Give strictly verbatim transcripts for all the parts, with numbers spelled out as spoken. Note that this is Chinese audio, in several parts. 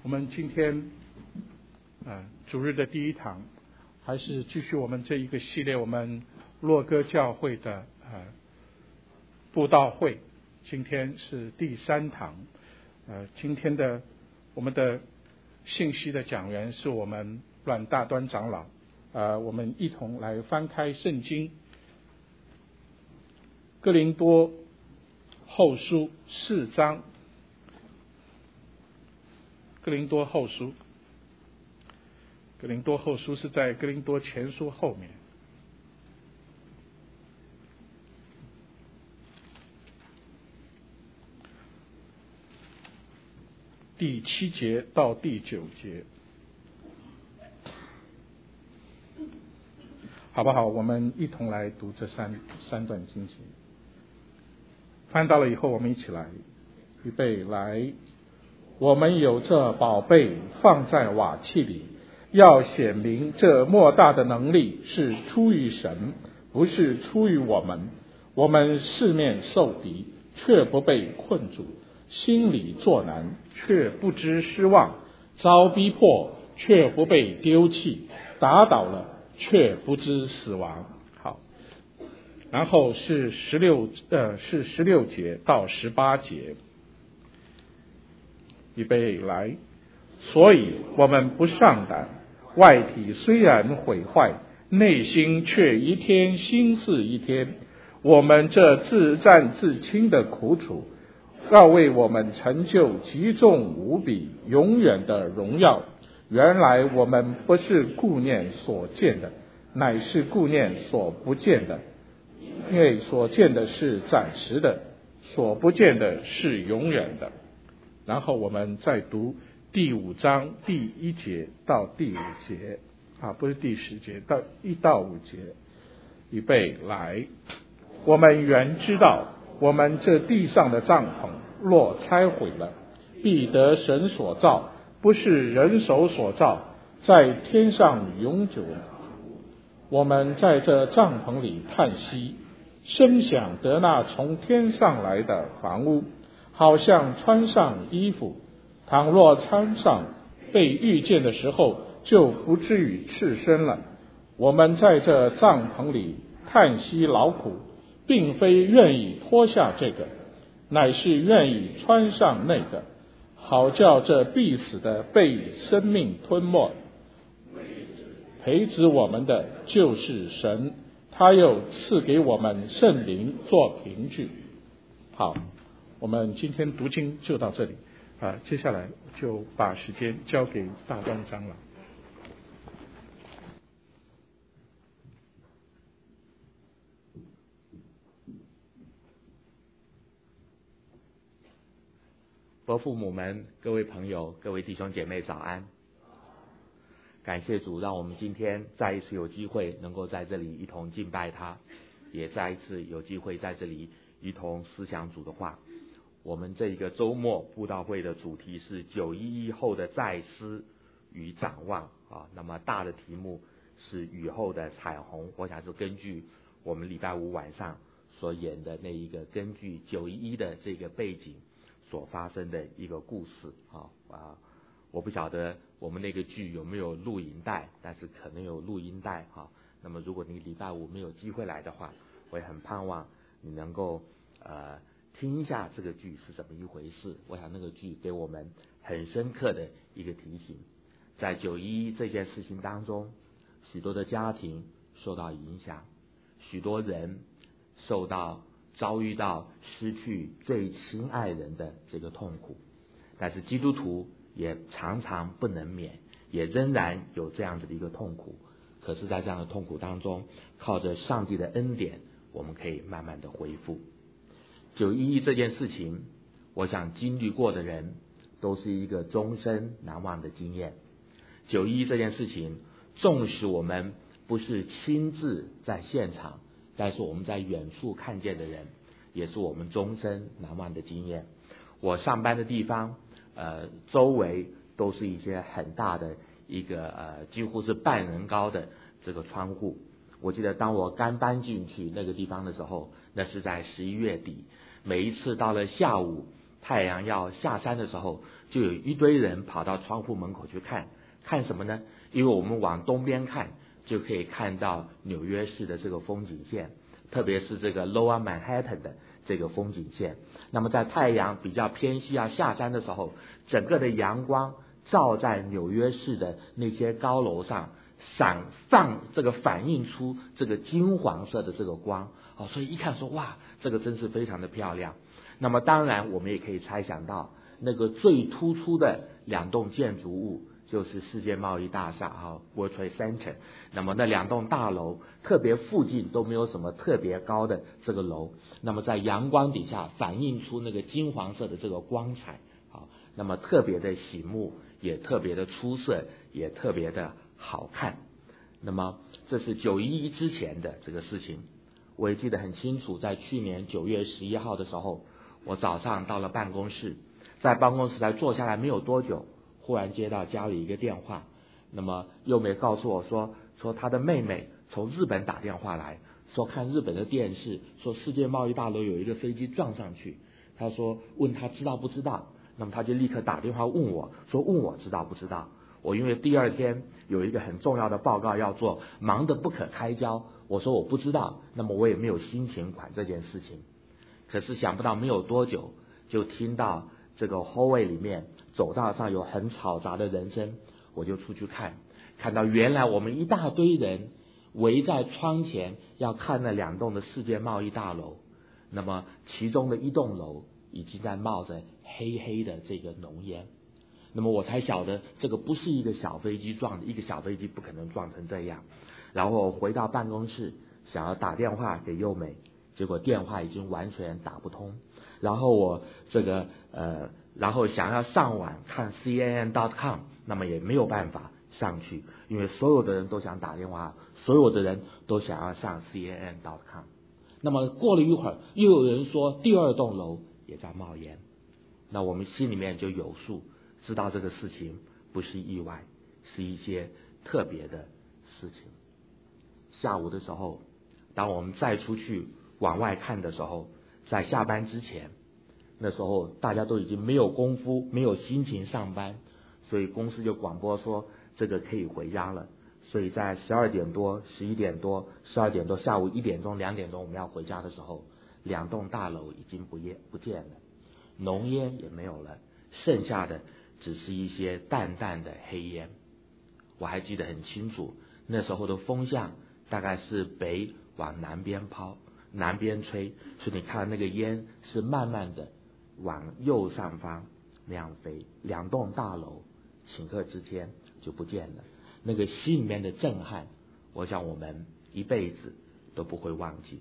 我们今天呃主日的第一堂，还是继续我们这一个系列，我们洛哥教会的呃布道会。今天是第三堂，呃，今天的我们的信息的讲员是我们阮大端长老，呃，我们一同来翻开圣经哥林多后书四章。哥林多后书，哥林多后书是在哥林多前书后面。第七节到第九节，好不好？我们一同来读这三三段经节。翻到了以后，我们一起来，预备来。我们有这宝贝放在瓦器里，要显明这莫大的能力是出于神，不是出于我们。我们四面受敌，却不被困住；心里作难，却不知失望；遭逼迫，却不被丢弃；打倒了，却不知死亡。好，然后是十六呃是十六节到十八节。预备来，所以我们不上胆，外体虽然毁坏，内心却一天新似一天。我们这自战自轻的苦楚，要为我们成就极重无比永远的荣耀。原来我们不是顾念所见的，乃是顾念所不见的，因为所见的是暂时的，所不见的是永远的。然后我们再读第五章第一节到第五节啊，不是第十节，到一到五节。预备来，我们原知道，我们这地上的帐篷若拆毁了，必得神所造，不是人手所造，在天上永久。我们在这帐篷里叹息，深想得那从天上来的房屋，好像穿上衣服，倘若穿上，被遇见的时候就不至于赤身了。我们在这帐篷里叹息劳苦，并非愿意脱下这个，乃是愿意穿上那个，好叫这必死的被生命吞没。培植我们的就是神，他又赐给我们圣灵做凭据。好，我们今天读经就到这里啊，接下来就把时间交给大端长老。 伯父母们、各位朋友、各位弟兄姐妹早安。感谢主，让我们今天再一次有机会能够在这里一同敬拜他，也再一次有机会在这里一同思想主的话。我们这一个周末布道会的主题是九一一后的再思与展望啊，那么大的题目是雨后的彩虹。我想是根据我们礼拜五晚上所演的那一个根据九一一的这个背景所发生的一个故事啊啊，我不晓得我们那个剧有没有录影带，但是可能有录音带哈。那么如果你礼拜五没有机会来的话，我也很盼望你能够呃听一下这个剧是怎么一回事。我想那个剧给我们很深刻的一个提醒，在九一一这件事情当中，许多的家庭受到影响，许多人受到遭遇到失去最亲爱人的这个痛苦，但是基督徒也常常不能免，也仍然有这样子的一个痛苦。可是在这样的痛苦当中，靠着上帝的恩典，我们可以慢慢的恢复。九一一这件事情，我想经历过的人都是一个终身难忘的经验。九一一这件事情，纵使我们不是亲自在现场，但是我们在远处看见的人，也是我们终身难忘的经验。我上班的地方呃，周围都是一些很大的一个呃，几乎是半人高的这个窗户。我记得当我刚搬进去那个地方的时候，那是在十一月底。每一次到了下午太阳要下山的时候，就有一堆人跑到窗户门口去看，看什么呢？因为我们往东边看，就可以看到纽约市的这个风景线，特别是这个 Lower Manhattan 的这个风景线。那么在太阳比较偏西要下山的时候，整个的阳光照在纽约市的那些高楼上，闪放这个反映出这个金黄色的这个光，哦，所以一看说哇，这个真是非常的漂亮。那么当然我们也可以猜想到，那个最突出的两栋建筑物就是世界贸易大厦啊 World Trade Center。那么那两栋大楼特别附近都没有什么特别高的这个楼，那么在阳光底下反映出那个金黄色的这个光彩，好，那么特别的醒目，也特别的出色，也特别的好看。那么这是九一一之前的这个事情，我也记得很清楚，在去年九月十一号的时候，我早上到了办公室，在办公室才坐下来没有多久，忽然接到家里一个电话，那么幼美告诉我说，说她的妹妹从日本打电话来，说看日本的电视，说世界贸易大楼有一个飞机撞上去，她说问她知道不知道，那么她就立刻打电话问我，说问我知道不知道。我因为第二天有一个很重要的报告要做，忙得不可开交，我说我不知道，那么我也没有心情管这件事情。可是想不到没有多久，就听到这个 hallway 里面走道上有很嘈杂的人声，我就出去看，看到原来我们一大堆人围在窗前要看那两栋的世界贸易大楼，那么其中的一栋楼已经在冒着黑黑的这个浓烟。那么我才晓得这个不是一个小飞机撞的，一个小飞机不可能撞成这样。然后回到办公室想要打电话给幼美，结果电话已经完全打不通。然后我这个呃，然后想要上网看 C N N dot com， 那么也没有办法上去，因为所有的人都想打电话，所有的人都想要上 C N N dot com。 那么过了一会儿，又有人说第二栋楼也在冒烟，那我们心里面就有数，知道这个事情不是意外，是一些特别的事情。下午的时候，当我们再出去往外看的时候，在下班之前，那时候大家都已经没有功夫，没有心情上班，所以公司就广播说这个可以回家了。所以在十二点多、十一点多、十二点多、下午一点钟、两点钟我们要回家的时候，两栋大楼已经不见不见了，浓烟也没有了，剩下的只是一些淡淡的黑烟。我还记得很清楚，那时候的风向大概是北往南边抛，南边吹，所以你看那个烟是慢慢的往右上方那样飞，两栋大楼顷刻之间就不见了。那个心里面的震撼，我想我们一辈子都不会忘记。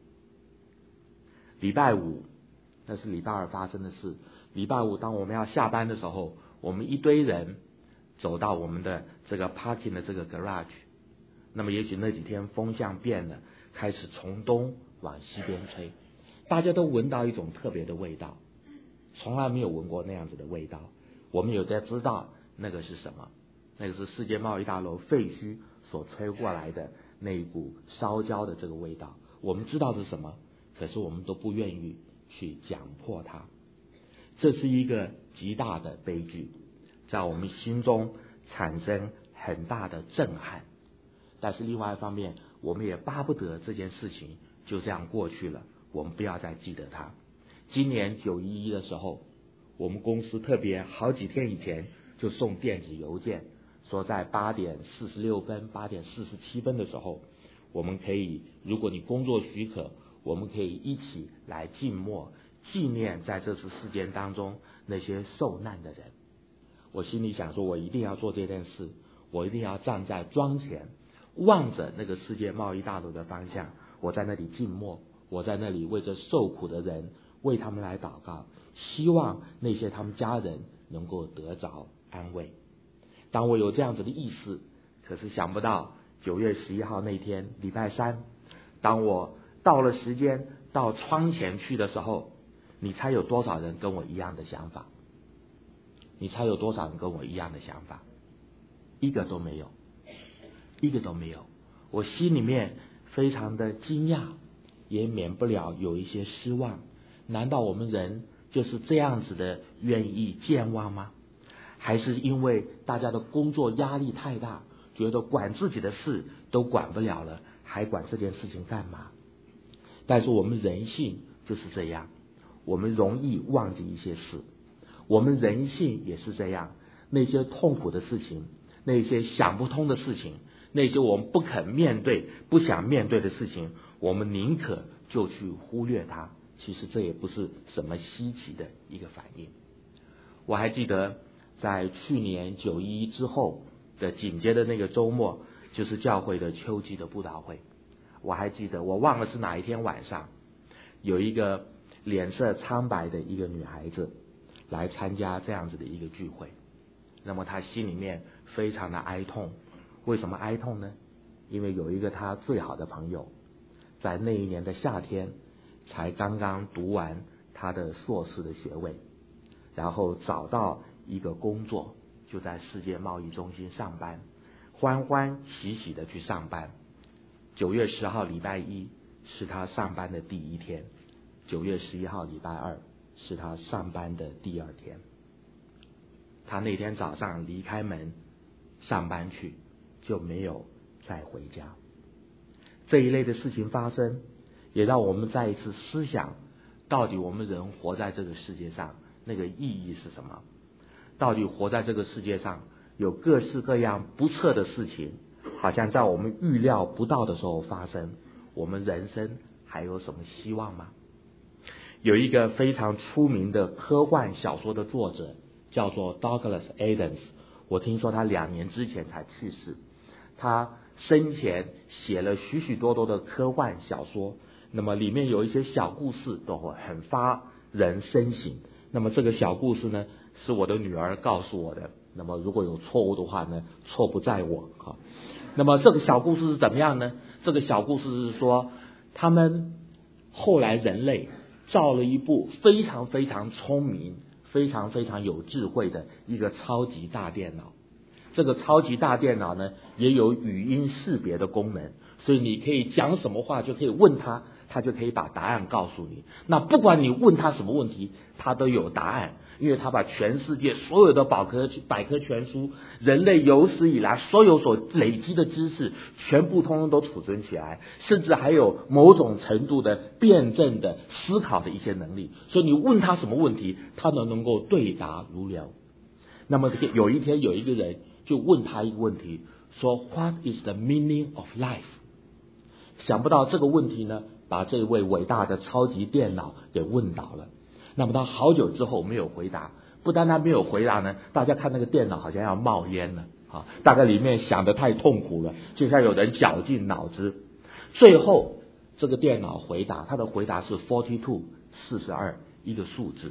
礼拜五，那是礼拜二发生的事。礼拜五当我们要下班的时候，我们一堆人走到我们的这个 parking 的这个 garage， 那么也许那几天风向变了，开始从东往西边吹，大家都闻到一种特别的味道，从来没有闻过那样子的味道。我们有在知道那个是什么，那个是世界贸易大楼废墟所吹过来的那一股烧焦的这个味道，我们知道是什么，可是我们都不愿意去讲破它。这是一个极大的悲剧，在我们心中产生很大的震撼。但是另外一方面，我们也巴不得这件事情就这样过去了，我们不要再记得它。今年九一一的时候，我们公司特别好几天以前就送电子邮件，说在八点四十六分、八点四十七分的时候，我们可以，如果你工作许可，我们可以一起来静默，纪念在这次事件当中那些受难的人。我心里想说，我一定要做这件事，我一定要站在庄前，望着那个世界贸易大楼的方向，我在那里静默，我在那里为这受苦的人，为他们来祷告，希望那些他们家人能够得着安慰。当我有这样子的意思，可是想不到九月十一号那天礼拜三，当我到了时间到窗前去的时候，你猜有多少人跟我一样的想法？你猜有多少人跟我一样的想法？一个都没有，一个都没有。我心里面非常的惊讶，也免不了有一些失望。难道我们人就是这样子的愿意健忘吗？还是因为大家的工作压力太大，觉得管自己的事都管不了了，还管这件事情干嘛？但是我们人性就是这样，我们容易忘记一些事，我们人性也是这样，那些痛苦的事情，那些想不通的事情，那些我们不肯面对不想面对的事情，我们宁可就去忽略它。其实这也不是什么稀奇的一个反应。我还记得在去年九一一之后的紧接着那个周末，就是教会的秋季的布道会。我还记得，我忘了是哪一天晚上，有一个脸色苍白的一个女孩子来参加这样子的一个聚会。那么她心里面非常的哀痛。为什么哀痛呢？因为有一个她最好的朋友，在那一年的夏天才刚刚读完他的硕士的学位，然后找到一个工作，就在世界贸易中心上班，欢欢喜喜的去上班。九月十号礼拜一是他上班的第一天，九月十一号礼拜二是他上班的第二天。他那天早上离开门上班去，就没有再回家。这一类的事情发生，也让我们再一次思想，到底我们人活在这个世界上那个意义是什么？到底活在这个世界上有各式各样不测的事情，好像在我们预料不到的时候发生，我们人生还有什么希望吗？有一个非常出名的科幻小说的作者叫做 Douglas Adams， 我听说他两年之前才去世。他生前写了许许多多的科幻小说，那么里面有一些小故事都会很发人深省。那么这个小故事呢，是我的女儿告诉我的，那么如果有错误的话呢，错不在我。那么这个小故事是怎么样呢？这个小故事是说，他们后来人类造了一部非常非常聪明非常非常有智慧的一个超级大电脑。这个超级大电脑呢，也有语音识别的功能，所以你可以讲什么话就可以问他，他就可以把答案告诉你。那不管你问他什么问题，他都有答案，因为他把全世界所有的百科百科全书，人类有史以来所有所累积的知识，全部通通都储存起来，甚至还有某种程度的辩证的思考的一些能力。所以你问他什么问题，他都能够对答如流。那么有一天有一个人就问他一个问题，说 What is the meaning of life？ 想不到这个问题呢，把这位伟大的超级电脑给问倒了。那么他好久之后没有回答，不但他没有回答呢，大家看那个电脑好像要冒烟了啊，大概里面想得太痛苦了，就像有人绞尽脑汁。最后这个电脑回答，他的回答是 forty two 四十二一个数字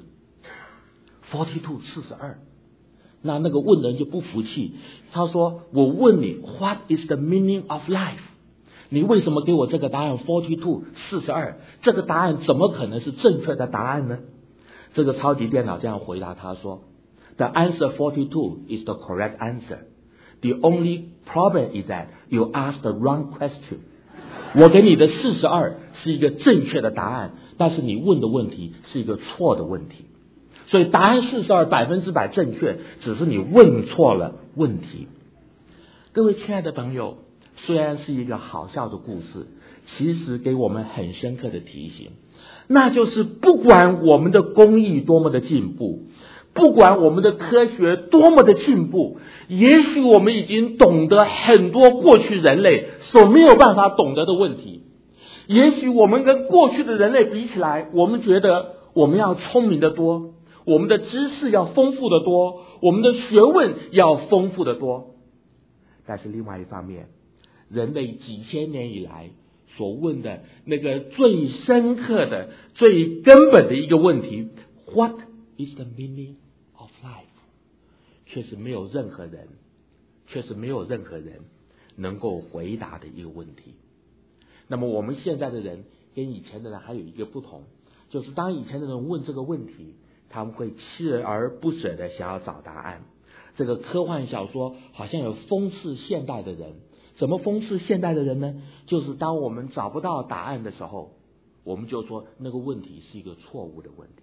forty two 四十二。那那个问人就不服气，他说我问你 What is the meaning of life？ 你为什么给我这个答案 forty two 四十二？ 这个答案怎么可能是正确的答案呢？这个超级电脑这样回答他说 The answer forty two is the correct answer. The only problem is that you asked the wrong question. 我给你的四十二是一个正确的答案，但是你问的问题是一个错的问题。所以答案四十二百分之百正确，只是你问错了问题。各位亲爱的朋友，虽然是一个好笑的故事，其实给我们很深刻的提醒，那就是不管我们的工艺多么的进步，不管我们的科学多么的进步，也许我们已经懂得很多过去人类所没有办法懂得的问题，也许我们跟过去的人类比起来，我们觉得我们要聪明得多，我们的知识要丰富得多，我们的学问要丰富得多。但是另外一方面，人类几千年以来所问的那个最深刻的最根本的一个问题 What is the meaning of life？ 却是没有任何人却是没有任何人能够回答的一个问题。那么我们现在的人跟以前的人还有一个不同，就是当以前的人问这个问题，他们会锲而不舍的想要找答案。这个科幻小说好像有讽刺现代的人。怎么讽刺现代的人呢？就是当我们找不到答案的时候，我们就说那个问题是一个错误的问题，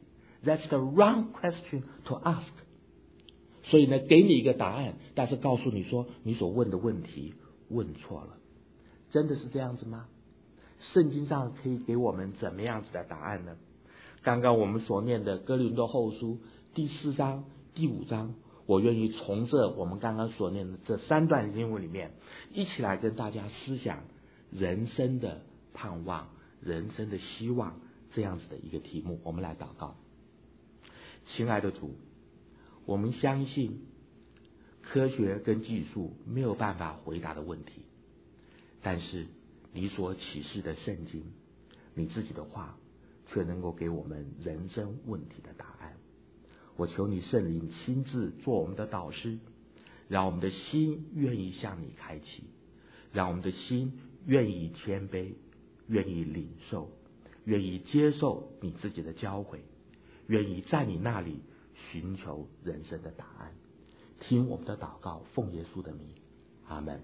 That's the wrong question to ask。所以呢，给你一个答案，但是告诉你说你所问的问题问错了。真的是这样子吗？圣经上可以给我们怎么样子的答案呢？刚刚我们所念的哥林多后书第四章、第五章，我愿意从这我们刚刚所念的这三段经文里面，一起来跟大家思想人生的盼望、人生的希望这样子的一个题目。我们来祷告。亲爱的主，我们相信科学跟技术没有办法回答的问题，但是你所启示的圣经，你自己的话却能够给我们人生问题的答案。我求你圣灵亲自做我们的导师，让我们的心愿意向你开启，让我们的心愿意谦卑，愿意领受，愿意接受你自己的教诲，愿意在你那里寻求人生的答案。听我们的祷告，奉耶稣的名，阿们。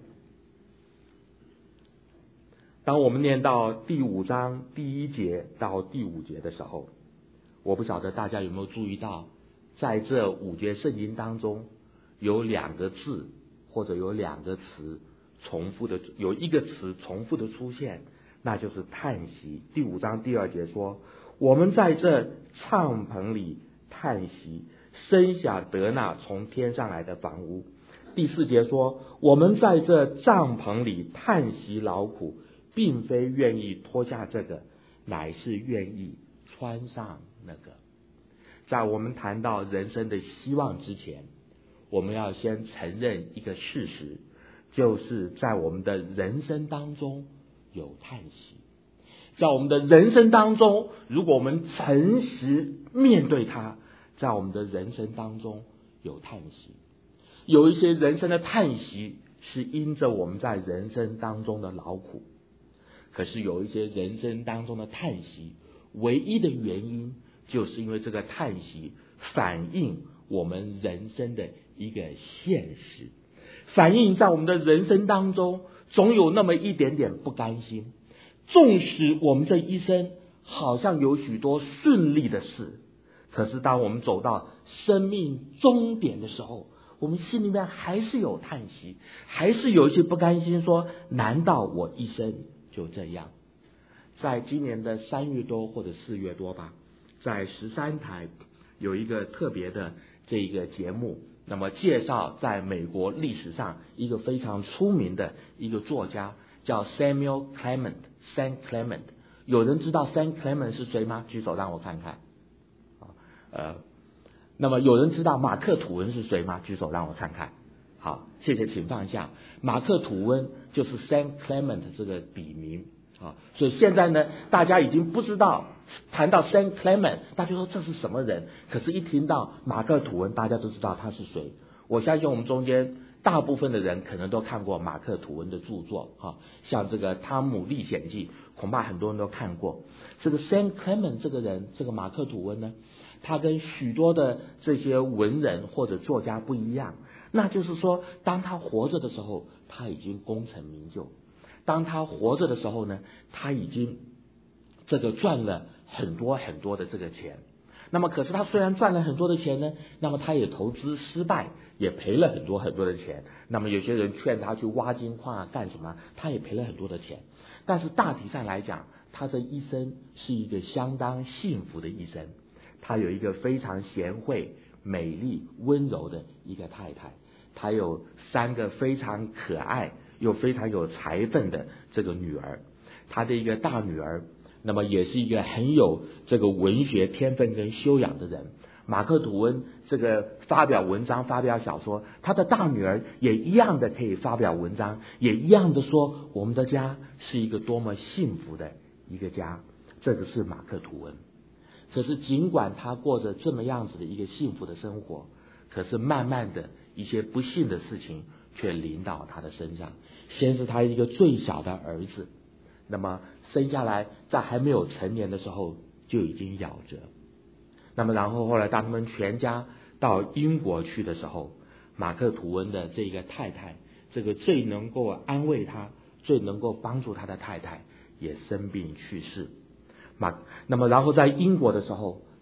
当我们念到第五章第一节到第五节的时候，我不晓得大家有没有注意到，在这五节圣经当中有两个字或者有两个词重复的，有一个词重复的出现，那就是叹息。第五章第二节说，我们在这帐篷里叹息，生想得那从天上来的房屋。第四节说，我们在这帐篷里叹息劳苦，并非愿意脱下这个，乃是愿意穿上那个。在我们谈到人生的希望之前，我们要先承认一个事实，就是在我们的人生当中有叹息。在我们的人生当中，如果我们诚实面对它，在我们的人生当中有叹息。有一些人生的叹息是因着我们在人生当中的劳苦，可是有一些人生当中的叹息，唯一的原因就是因为这个叹息反映我们人生的一个现实，反映在我们的人生当中总有那么一点点不甘心。纵使我们这一生好像有许多顺利的事，可是当我们走到生命终点的时候，我们心里面还是有叹息，还是有一些不甘心，说难道我一生就这样？在今年的三月多或者四月多吧，在十三台有一个特别的这个节目，那么介绍在美国历史上一个非常出名的一个作家，叫 Samuel Clement Saint Clement。 有人知道 Saint Clement 是谁吗？举手让我看看。呃，那么有人知道马克吐温是谁吗？举手让我看看。好，谢谢，请放下。马克吐温就是 Saint Clement 这个笔名啊，所以现在呢，大家已经不知道谈到 Saint Clement， 大家说这是什么人？可是，一听到马克吐温，大家都知道他是谁。我相信我们中间大部分的人可能都看过马克吐温的著作啊，像这个《汤姆历险记》，恐怕很多人都看过。这个 Saint Clement 这个人，这个马克吐温呢，他跟许多的这些文人或者作家不一样，那就是说，当他活着的时候，他已经功成名就；当他活着的时候呢，他已经这个赚了很多很多的这个钱。那么，可是他虽然赚了很多的钱呢，那么他也投资失败，也赔了很多很多的钱。那么有些人劝他去挖金矿啊，干什么，他也赔了很多的钱。但是大体上来讲，他这一生是一个相当幸福的一生。他有一个非常贤惠、美丽、温柔的一个太太，他有三个非常可爱又非常有才分的这个女儿。他的一个大女儿，那么也是一个很有这个文学天分跟修养的人。马克吐温这个发表文章、发表小说，他的大女儿也一样的可以发表文章，也一样的说我们的家是一个多么幸福的一个家。这个是马克吐温。可是尽管他过着这么样子的一个幸福的生活，可是慢慢的一些不幸的事情却临到他的身上。先是他一个最小的儿子，那么生下来在还没有成年的时候就已经夭折。那么然后后来当他们全家到英国去的时候，马克吐温的这个太太，这个最能够安慰他、最能够帮助他的太太也生病去世。马那么然后在英国的时候，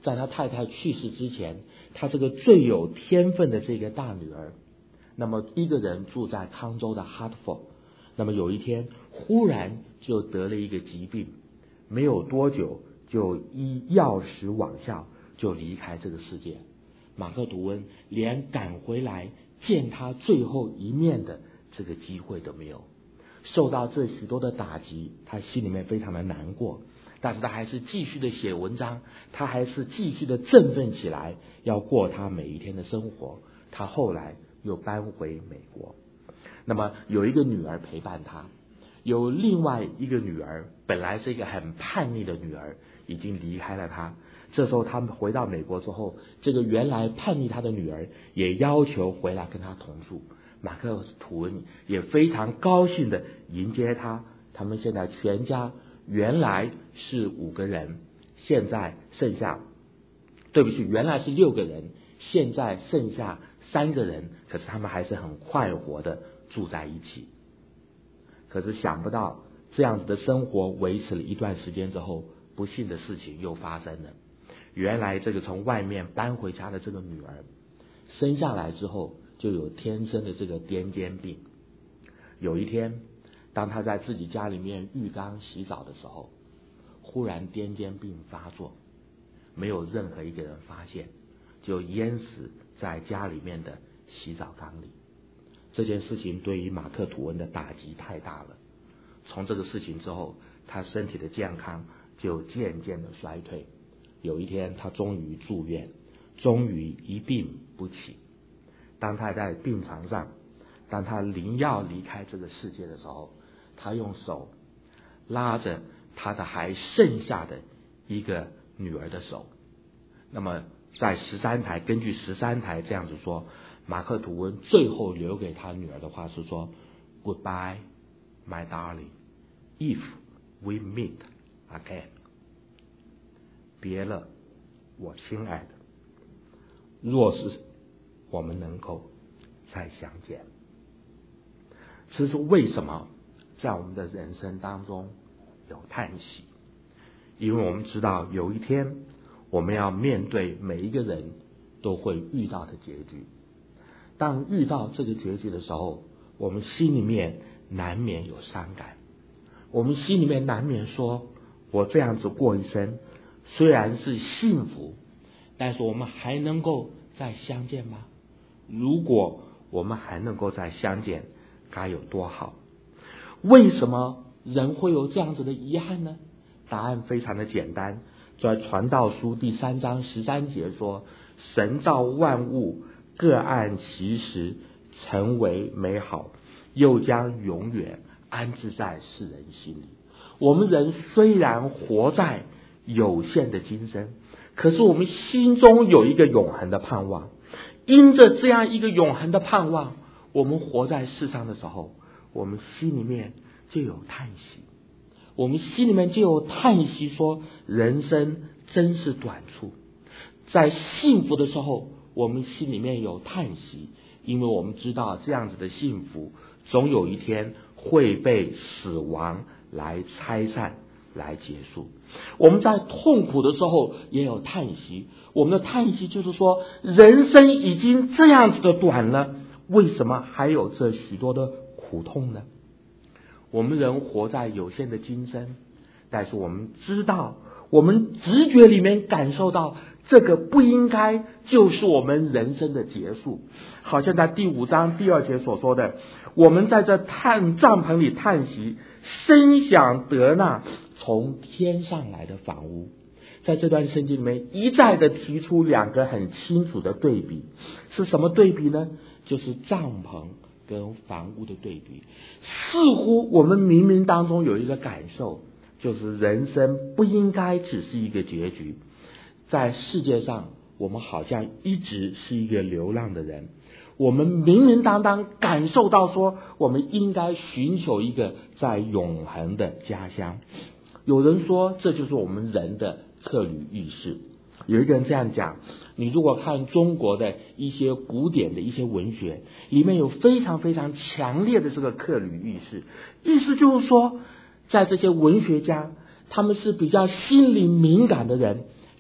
在他太太去世之前，他这个最有天分的这个大女儿，那么一个人住在康州的哈特福，那么有一天忽然就得了一个疾病，没有多久就依药石往效，就离开这个世界。马克吐温连赶回来见他最后一面的这个机会都没有，受到这许多的打击，他心里面非常的难过，但是他还是继续的写文章，他还是继续的振奋起来，要过他每一天的生活。他后来又搬回美国，那么有一个女儿陪伴他，有另外一个女儿，本来是一个很叛逆的女儿，已经离开了他。这时候他们回到美国之后，这个原来叛逆他的女儿也要求回来跟他同住。马克吐温也非常高兴的迎接他，他们现在全家原来是五个人，现在剩下，对不起，原来是六个人，现在剩下三个人，可是他们还是很快活的住在一起。可是想不到这样子的生活维持了一段时间之后，不幸的事情又发生了。原来这个从外面搬回家的这个女儿生下来之后就有天生的这个癫痫病。有一天当她在自己家里面浴缸洗澡的时候，忽然癫痫病发作，没有任何一个人发现，就淹死在家里面的洗澡缸里。这件事情对于马克吐温的打击太大了，从这个事情之后，他身体的健康就渐渐的衰退。有一天他终于住院，终于一病不起。当他在病床上，当他临要离开这个世界的时候，他用手拉着他的还剩下的一个女儿的手。那么在十三台，根据十三台这样子说，马克吐温最后留给他女儿的话是说 Goodbye my darling, if we meet again， 别了我亲爱的，若是我们能够再相见。这是为什么在我们的人生当中有叹息？因为我们知道有一天我们要面对每一个人都会遇到的结局。当遇到这个结局的时候，我们心里面难免有伤感，我们心里面难免说，我这样子过一生虽然是幸福，但是我们还能够再相见吗？如果我们还能够再相见，该有多好。为什么人会有这样子的遗憾呢？答案非常的简单，在传道书第三章十三节说，神造万物各按其时，成为美好，又将永远安置在世人心里。我们人虽然活在有限的今生，可是我们心中有一个永恒的盼望。因着这样一个永恒的盼望，我们活在世上的时候，我们心里面就有叹息，我们心里面就有叹息，说人生真是短促。在幸福的时候，我们心里面有叹息，因为我们知道这样子的幸福总有一天会被死亡来拆散，来结束。我们在痛苦的时候也有叹息，我们的叹息就是说，人生已经这样子的短了，为什么还有这许多的苦痛呢？我们人活在有限的今生，但是我们知道，我们直觉里面感受到，这个不应该就是我们人生的结束。好像在第五章第二节所说的，我们在这叹帐篷里叹息，深想得那从天上来的房屋。在这段圣经里面一再的提出两个很清楚的对比，是什么对比呢？就是帐篷跟房屋的对比。似乎我们冥冥当中有一个感受，就是人生不应该只是一个结局。在世界上，我们好像一直是一个流浪的人，我们明明当当感受到说，我们应该寻求一个在永恒的家乡。有人说，这就是我们人的客旅意识。有一个人这样讲，你如果看中国的一些古典的一些文学，里面有非常非常强烈的这个客旅意识。意思就是说，在这些文学家，他们是比较心灵敏感的人，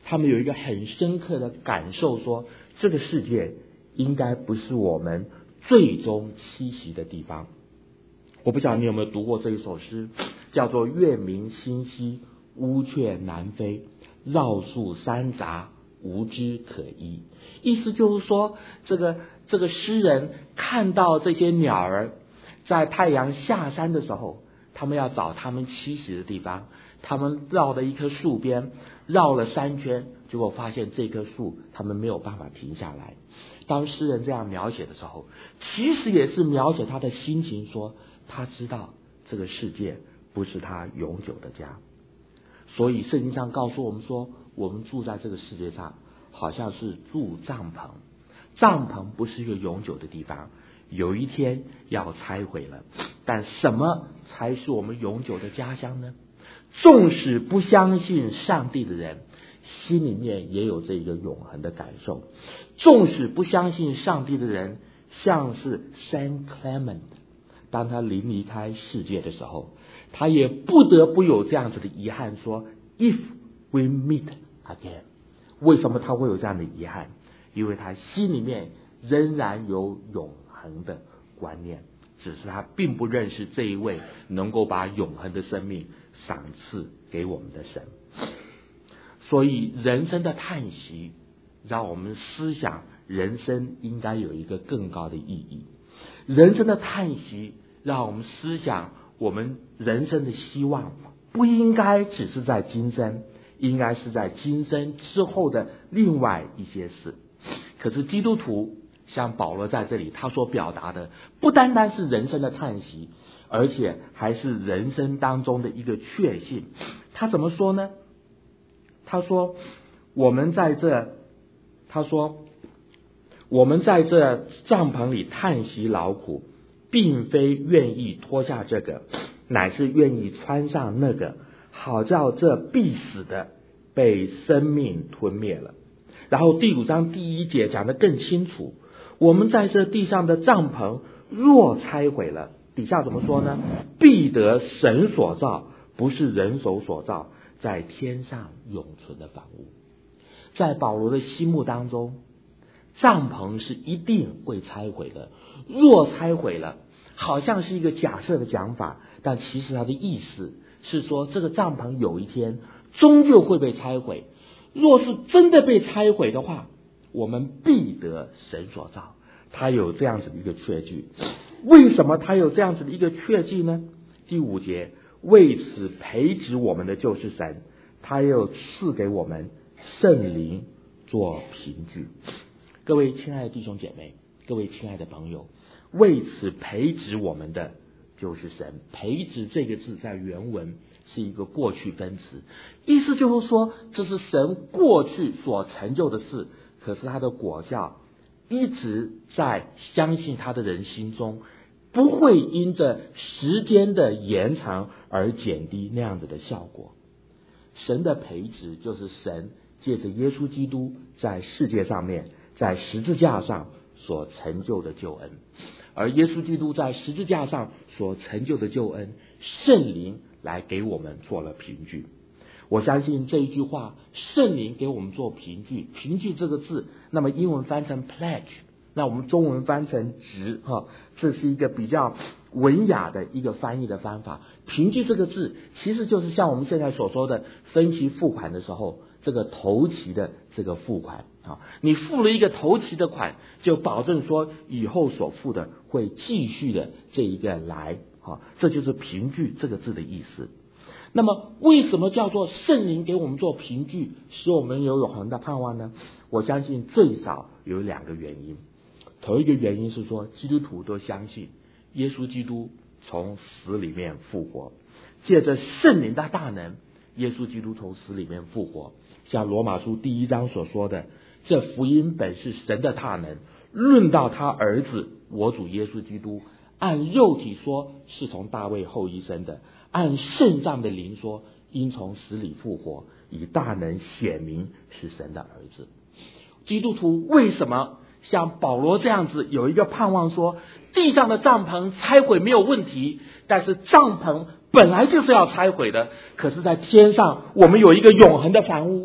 他们有一个很深刻的感受，说这个世界应该不是我们最终栖息的地方。我不晓得你有没有读过这一首诗，叫做月明星稀，乌鹊南飞，绕树山杂，无枝可依。意思就是说，这个这个诗人看到这些鸟儿在太阳下山的时候，他们要找他们栖息的地方，他们绕了一棵树边，绕了三圈，结果发现这棵树他们没有办法停下来。当诗人这样描写的时候，其实也是描写他的心情，说他知道这个世界不是他永久的家。所以圣经上告诉我们说，我们住在这个世界上好像是住帐篷，帐篷不是一个永久的地方，有一天要拆毁了。但什么才是我们永久的家乡呢？纵使不相信上帝的人，心里面也有这个永恒的感受。纵使不相信上帝的人，像是 Saint Clement， 当他临离开世界的时候，他也不得不有这样子的遗憾，说 If we meet again。 为什么他会有这样的遗憾？因为他心里面仍然有永恒的观念，只是他并不认识这一位能够把永恒的生命赏赐给我们的神。所以人生的叹息让我们思想人生应该有一个更高的意义。人生的叹息让我们思想我们人生的希望不应该只是在今生，应该是在今生之后的另外一些事。可是基督徒像保罗在这里他所表达的不单单是人生的叹息，而且还是人生当中的一个确信。他怎么说呢？他说我们在这他说我们在这帐篷里叹息劳苦，并非愿意脱下这个，乃是愿意穿上那个，好叫这必死的被生命吞灭了。然后第五章第一节讲得更清楚，我们在这地上的帐篷若拆毁了，底下怎么说呢？必得神所造，不是人手所造，在天上永存的房屋。在保罗的心目当中，帐篷是一定会拆毁的。若拆毁了，好像是一个假设的讲法，但其实它的意思是说，这个帐篷有一天终究会被拆毁。若是真的被拆毁的话，我们必得神所造。他有这样子的一个确据。为什么他有这样子的一个确据呢？第五节，为此培植我们的就是神，他又赐给我们圣灵做凭据。各位亲爱的弟兄姐妹，各位亲爱的朋友，为此培植我们的就是神。培植这个字在原文是一个过去分词，意思就是说这是神过去所成就的事，可是他的果效一直在相信他的人心中，不会因着时间的延长而减低那样子的效果。神的培植就是神借着耶稣基督在世界上面，在十字架上所成就的救恩。而耶稣基督在十字架上所成就的救恩，圣灵来给我们做了凭据。我相信这一句话，圣灵给我们做凭据，凭据这个字，那么英文翻成 pledge， 那我们中文翻成值，这是一个比较文雅的一个翻译的方法。凭据这个字其实就是像我们现在所说的分期付款的时候，这个头期的这个付款，你付了一个头期的款，就保证说以后所付的会继续的这一个来，这就是凭据这个字的意思。那么为什么叫做圣灵给我们做凭据，使我们有永恒的盼望呢？我相信最少有两个原因。头一个原因是说，基督徒都相信耶稣基督从死里面复活，借着圣灵的大能，耶稣基督从死里面复活。像罗马书第一章所说的，这福音本是神的大能，论到他儿子我主耶稣基督，按肉体说是从大卫后裔生的，按圣上的灵说因从死里复活，以大能显明是神的儿子。基督徒为什么像保罗这样子有一个盼望，说地上的帐篷拆毁没有问题，但是帐篷本来就是要拆毁的，可是在天上我们有一个永恒的房屋。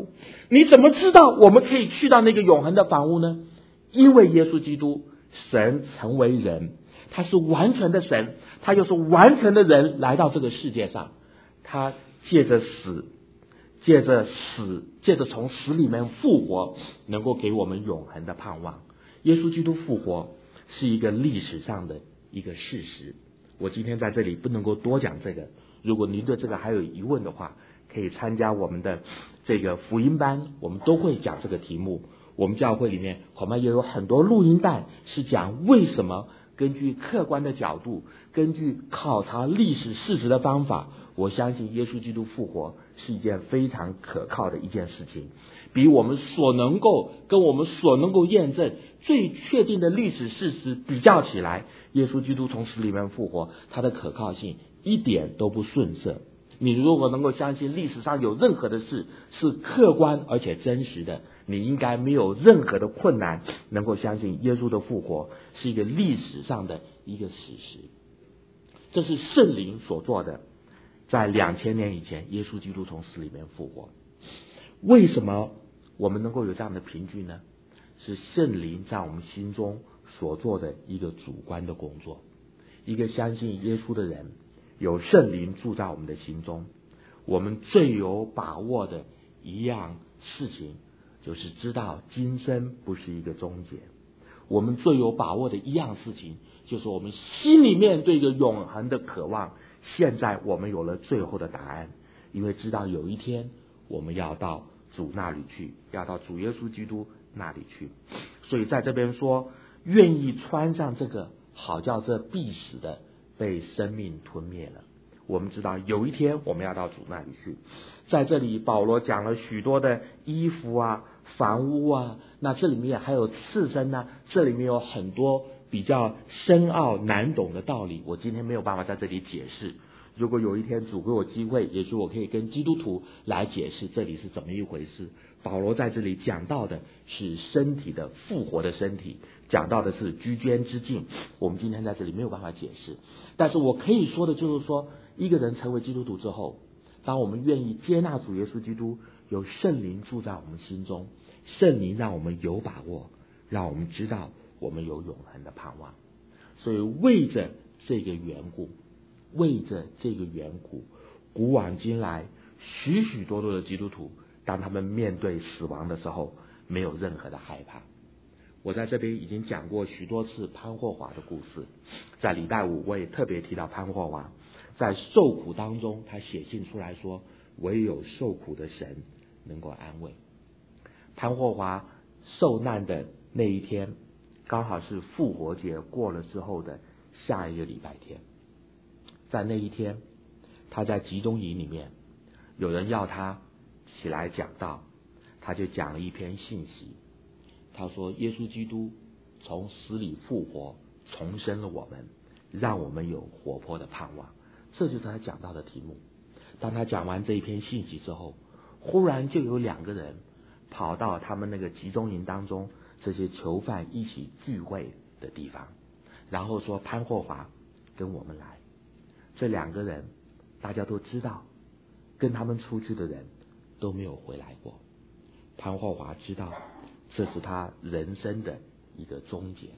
你怎么知道我们可以去到那个永恒的房屋呢？因为耶稣基督，神成为人，他是完全的神，他又是完全的人来到这个世界上，他借着死，借着死，借着从死里面复活，能够给我们永恒的盼望。耶稣基督复活是一个历史上的一个事实。我今天在这里不能够多讲这个，如果您对这个还有疑问的话，可以参加我们的这个福音班，我们都会讲这个题目。我们教会里面恐怕也有很多录音带是讲为什么根据客观的角度，根据考察历史事实的方法，我相信耶稣基督复活是一件非常可靠的一件事情，比我们所能够跟我们所能够验证最确定的历史事实比较起来，耶稣基督从死里面复活，它的可靠性一点都不逊色。你如果能够相信历史上有任何的事是客观而且真实的，你应该没有任何的困难能够相信耶稣的复活是一个历史上的一个史实。这是圣灵所做的，在两千年以前，耶稣基督从死里面复活。为什么我们能够有这样的凭据呢？是圣灵在我们心中所做的一个主观的工作。一个相信耶稣的人，有圣灵住在我们的心中，我们最有把握的一样事情，就是知道今生不是一个终结。我们最有把握的一样事情，就是我们心里面对一个永恒的渴望。现在我们有了最后的答案，因为知道有一天我们要到主那里去，要到主耶稣基督那里去。所以在这边说，愿意穿上这个，好叫这必死的被生命吞灭了。我们知道有一天我们要到主那里去。在这里保罗讲了许多的衣服啊、房屋啊，那这里面还有刺身啊，这里面有很多比较深奥难懂的道理，我今天没有办法在这里解释。如果有一天主给我机会，也许我可以跟基督徒来解释这里是怎么一回事。保罗在这里讲到的是身体的复活的身体，讲到的是居间之境，我们今天在这里没有办法解释。但是我可以说的就是说，一个人成为基督徒之后，当我们愿意接纳主耶稣基督，有圣灵住在我们心中，圣灵让我们有把握，让我们知道我们有永恒的盼望。所以为着这个缘故，为着这个缘故，古往今来许许多多的基督徒，当他们面对死亡的时候，没有任何的害怕。我在这边已经讲过许多次潘霍华的故事，在礼拜五我也特别提到潘霍华在受苦当中，他写信出来说，唯有受苦的神能够安慰。潘霍华受难的那一天，刚好是复活节过了之后的下一个礼拜天。在那一天，他在集中营里面，有人要他起来讲道，他就讲了一篇信息。他说耶稣基督从死里复活，重生了我们，让我们有活泼的盼望。这就是他讲到的题目。当他讲完这一篇信息之后，忽然就有两个人跑到他们那个集中营当中这些囚犯一起聚会的地方，然后说潘霍华跟我们来。这两个人大家都知道，跟他们出去的人都没有回来过。潘霍华知道这是他人生的一个终结。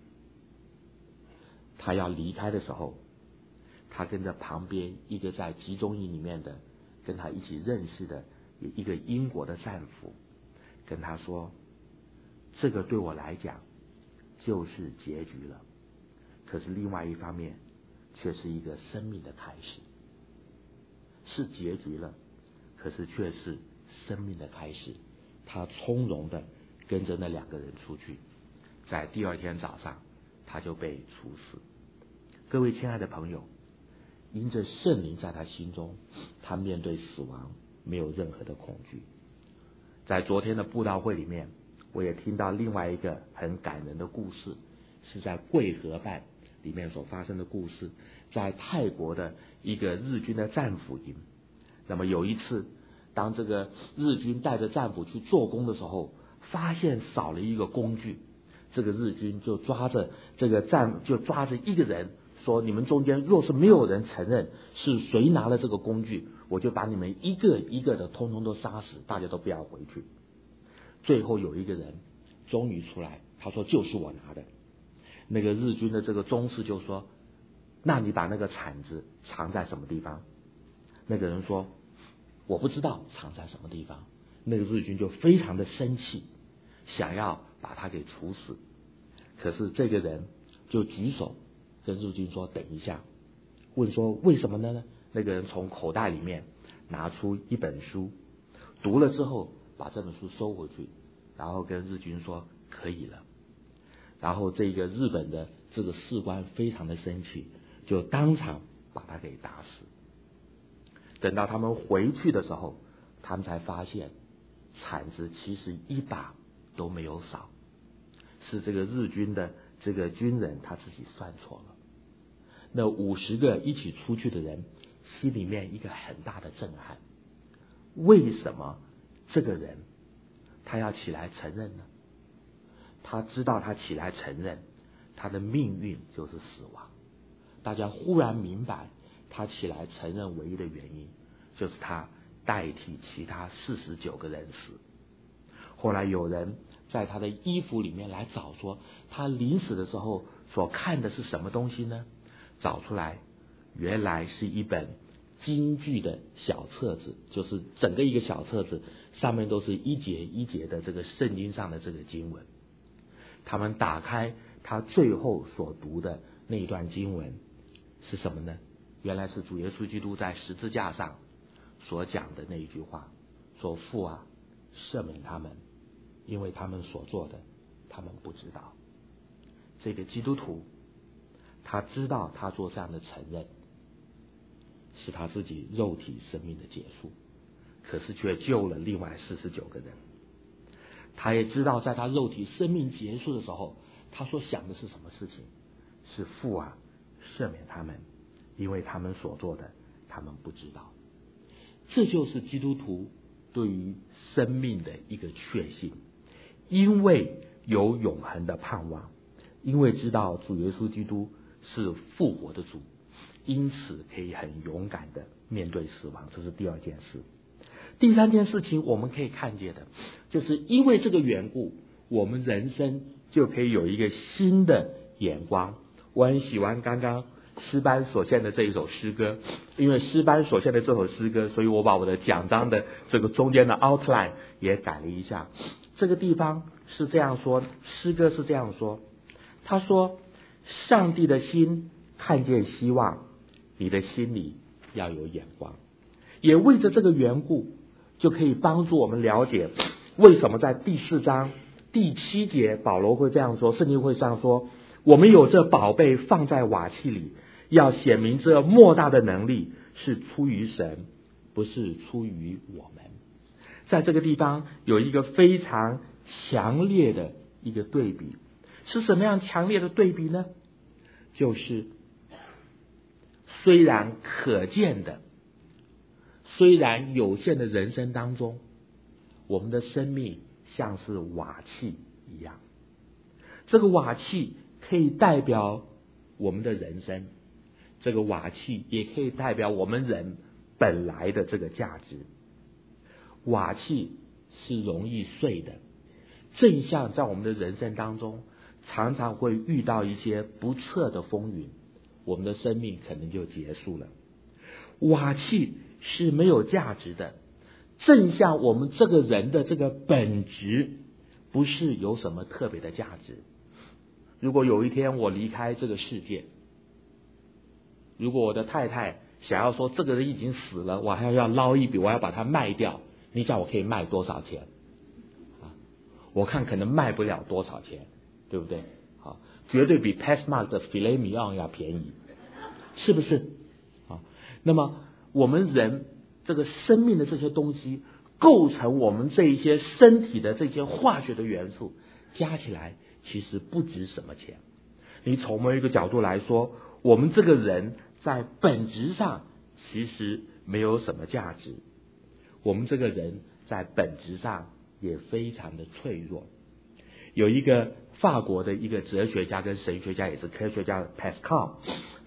他要离开的时候，他跟着旁边一个在集中营里面的跟他一起认识的一个英国的战俘跟他说，这个对我来讲就是结局了，可是另外一方面却是一个生命的开始。是结局了，可是却是生命的开始。他从容的跟着那两个人出去，在第二天早上他就被处死。各位亲爱的朋友，因着圣灵在他心中，他面对死亡没有任何的恐惧。在昨天的布道会里面，我也听到另外一个很感人的故事，是在贵河畔里面所发生的故事。在泰国的一个日军的战俘营，那么有一次，当这个日军带着战俘去做工的时候，发现少了一个工具，这个日军就抓着这个战就抓着一个人说你们中间若是没有人承认是谁拿了这个工具，我就把你们一个一个的通通都杀死，大家都不要回去。最后有一个人终于出来，他说就是我拿的。那个日军的这个中士就说，那你把那个铲子藏在什么地方？那个人说我不知道藏在什么地方。那个日军就非常的生气，想要把他给处死。可是这个人就举手跟日军说等一下，问说为什么呢？那个人从口袋里面拿出一本书，读了之后把这本书收回去，然后跟日军说可以了。然后这个日本的这个士官非常的生气，就当场把他给打死。等到他们回去的时候，他们才发现铲子其实一把都没有少，是这个日军的这个军人他自己算错了。那五十个一起出去的人心里面一个很大的震撼，为什么这个人他要起来承认呢？他知道他起来承认，他的命运就是死亡。大家忽然明白他起来承认唯一的原因，就是他代替其他四十九个人死。后来有人在他的衣服里面来找，说他临死的时候所看的是什么东西呢？找出来，原来是一本京剧的小册子，就是整个一个小册子，上面都是一节一节的这个圣经上的这个经文。他们打开他最后所读的那一段经文是什么呢？原来是主耶稣基督在十字架上所讲的那一句话，说父啊，赦免他们，因为他们所做的他们不知道。这个基督徒他知道他做这样的承认是他自己肉体生命的结束，可是却救了另外四十九个人。他也知道在他肉体生命结束的时候，他所想的是什么事情？是父啊，赦免他们，因为他们所做的他们不知道。这就是基督徒对于生命的一个确信，因为有永恒的盼望，因为知道主耶稣基督是复活的主，因此可以很勇敢的面对死亡。这是第二件事。第三件事情我们可以看见的，就是因为这个缘故，我们人生就可以有一个新的眼光。我很喜欢刚刚诗班所献的这一首诗歌，因为诗班所献的这首诗歌，所以我把我的讲章的这个中间的 outline 也改了一下。这个地方是这样说，诗歌是这样说，他说上帝的心看见希望，你的心里要有眼光。也为着这个缘故，就可以帮助我们了解为什么在第四章第七节保罗会这样说，圣经会这样说，我们有这宝贝放在瓦器里，要显明这莫大的能力是出于神，不是出于我们。在这个地方有一个非常强烈的一个对比，是什么样强烈的对比呢？就是虽然可见的，虽然有限的人生当中，我们的生命像是瓦器一样。这个瓦器可以代表我们的人生，这个瓦器也可以代表我们人本来的这个价值。瓦器是容易碎的，正像在我们的人生当中，常常会遇到一些不测的风云，我们的生命可能就结束了。瓦器是没有价值的，正像我们这个人的这个本质不是有什么特别的价值。如果有一天我离开这个世界，如果我的太太想要说这个人已经死了，我还要捞一笔，我要把它卖掉，你想我可以卖多少钱啊？我看可能卖不了多少钱，对不对？好，绝对比 Passmark 的 filet mignon 要便宜，是不是？啊，那么我们人这个生命的这些东西，构成我们这一些身体的这些化学的元素，加起来其实不值什么钱。你从某一个角度来说，我们这个人在本质上其实没有什么价值，我们这个人在本质上也非常的脆弱。有一个法国的一个哲学家跟神学家，也是科学家 Pascal，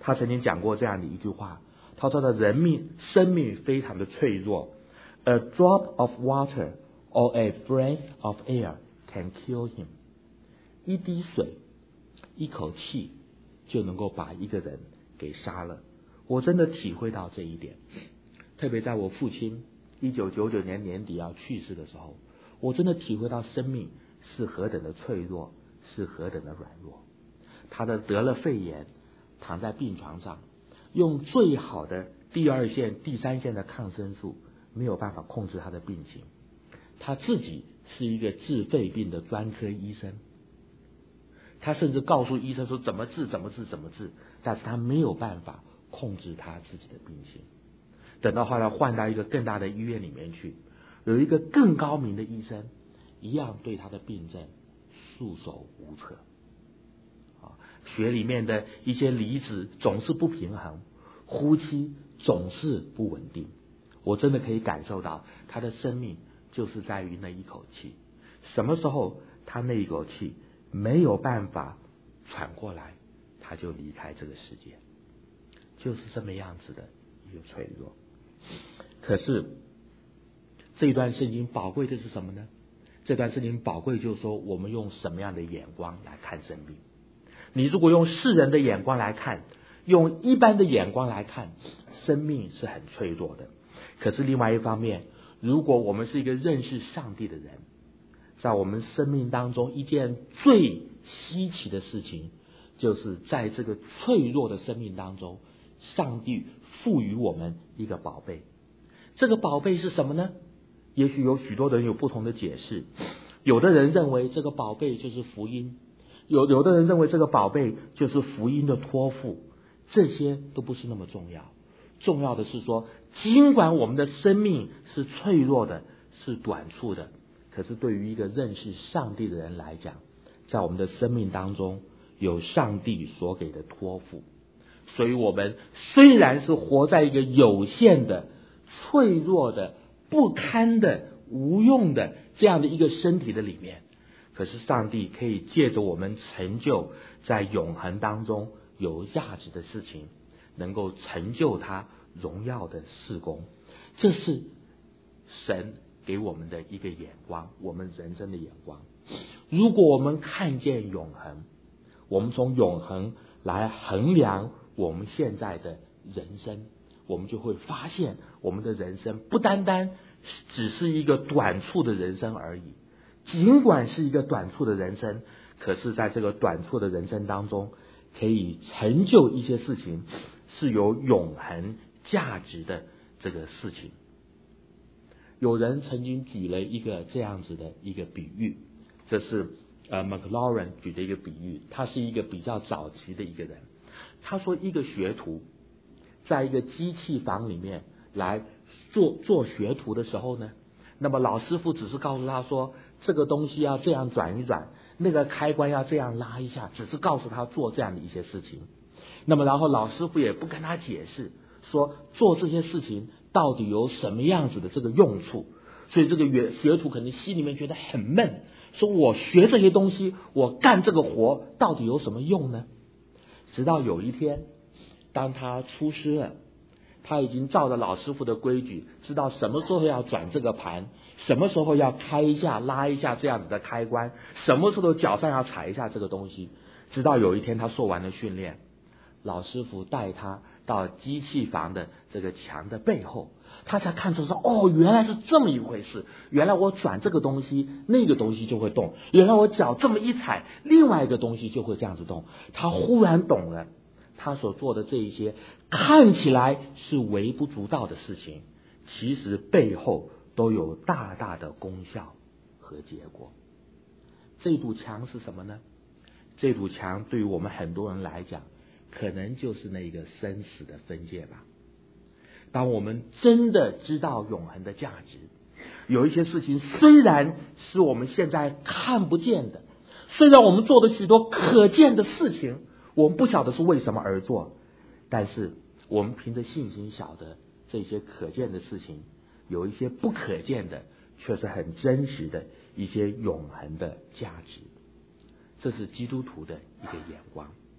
他曾经讲过这样的一句话，他说的人命生命非常的脆弱 ，a drop of water or a breath of air can kill him。一滴水，一口气就能够把一个人给杀了。我真的体会到这一点，特别在我父亲一九九九年年底要去世的时候，我真的体会到生命是何等的脆弱，是何等的软弱。他的得了肺炎，躺在病床上，用最好的第二线、第三线的抗生素，没有办法控制他的病情。他自己是一个治肺病的专科医生，他甚至告诉医生说怎么治、怎么治、怎么治，但是他没有办法控制他自己的病情。等到后来换到一个更大的医院里面去，有一个更高明的医生，一样对他的病症束手无策。血里面的一些离子总是不平衡，呼吸总是不稳定。我真的可以感受到他的生命就是在于那一口气，什么时候他那一口气没有办法喘过来，他就离开这个世界，就是这么样子的一个脆弱。可是这段圣经宝贵的是什么呢？这段圣经宝贵就是说，我们用什么样的眼光来看生命。你如果用世人的眼光来看，用一般的眼光来看，生命是很脆弱的。可是另外一方面，如果我们是一个认识上帝的人，在我们生命当中一件最稀奇的事情，就是在这个脆弱的生命当中，上帝赋予我们一个宝贝。这个宝贝是什么呢？也许有许多人有不同的解释。有的人认为这个宝贝就是福音，有有的人认为这个宝贝就是福音的托付，这些都不是那么重要。重要的是说，尽管我们的生命是脆弱的，是短促的，可是对于一个认识上帝的人来讲，在我们的生命当中有上帝所给的托付。所以我们虽然是活在一个有限的、脆弱的、不堪的、无用的这样的一个身体的里面，可是上帝可以借着我们成就在永恒当中有价值的事情，能够成就他荣耀的事工。这是神给我们的一个眼光，我们人生的眼光。如果我们看见永恒，我们从永恒来衡量我们现在的人生，我们就会发现我们的人生不单单只是一个短促的人生而已。尽管是一个短促的人生，可是在这个短促的人生当中，可以成就一些事情，是有永恒价值的这个事情。有人曾经举了一个这样子的一个比喻，这是呃 McLaurin 举的一个比喻，他是一个比较早期的一个人。他说一个学徒在一个机器房里面来做做学徒的时候呢，那么老师傅只是告诉他说，这个东西要这样转一转，那个开关要这样拉一下，只是告诉他做这样的一些事情。那么然后老师傅也不跟他解释说做这些事情到底有什么样子的这个用处，所以这个学学徒可能心里面觉得很闷，说我学这些东西，我干这个活到底有什么用呢？直到有一天，当他出师了，他已经照着老师傅的规矩，知道什么时候要转这个盘，什么时候要开一下拉一下这样子的开关，什么时候脚上要踩一下这个东西。直到有一天他受完了训练，老师傅带他到机器房的这个墙的背后，他才看出说，哦，原来是这么一回事，原来我转这个东西那个东西就会动，原来我脚这么一踩另外一个东西就会这样子动。他忽然懂了，他所做的这一些看起来是微不足道的事情，其实背后都有大大的功效和结果。这堵墙是什么呢？这堵墙对于我们很多人来讲，可能就是那个生死的分界吧。当我们真的知道永恒的价值，有一些事情虽然是我们现在看不见的，虽然我们做的许多可见的事情我们不晓得是为什么而做，但是我们凭着信心晓得这些可见的事情有一些不可见的却是很真实的一些永恒的价值。这是基督徒的一个眼光。